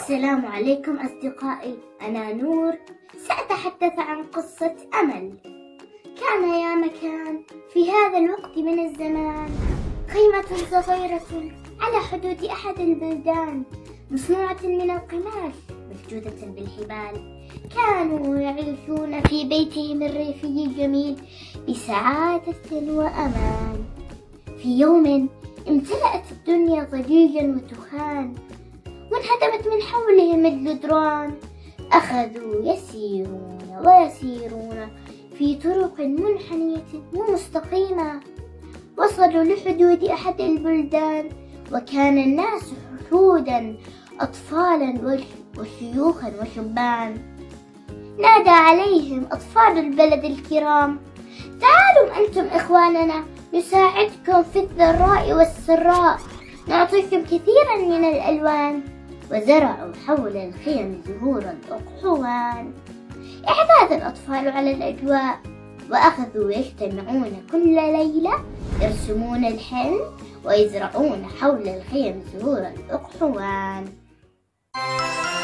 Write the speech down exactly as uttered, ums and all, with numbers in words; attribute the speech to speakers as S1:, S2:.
S1: السلام عليكم أصدقائي، أنا نور. سأتحدث عن قصة أمل. كان يا مكان في هذا الوقت من الزمان خيمة صغيرة على حدود أحد البلدان، مصنوعة من القماش مشدودة بالحبال. كانوا يعيشون في بيتهم الريفي الجميل بسعادة وأمان. في يوم امتلأت الدنيا ضجيجا وتخان، وانهدمت من حولهم الجدران. أخذوا يسيرون ويسيرون في طرق منحنية ومستقيمة، وصلوا لحدود أحد البلدان، وكان الناس حشودا، أطفالا وشيوخا وشبان. نادى عليهم أطفال البلد الكرام: تعالوا أنتم إخواننا، نساعدكم في الضراء والسراء، نعطيكم كثيرا من الألوان. وزرعوا حول الخيم زهور الأقحوان. اعتاد الأطفال على الأجواء، وأخذوا يجتمعون كل ليلة، يرسمون الحلم ويزرعون حول الخيم زهور الأقحوان.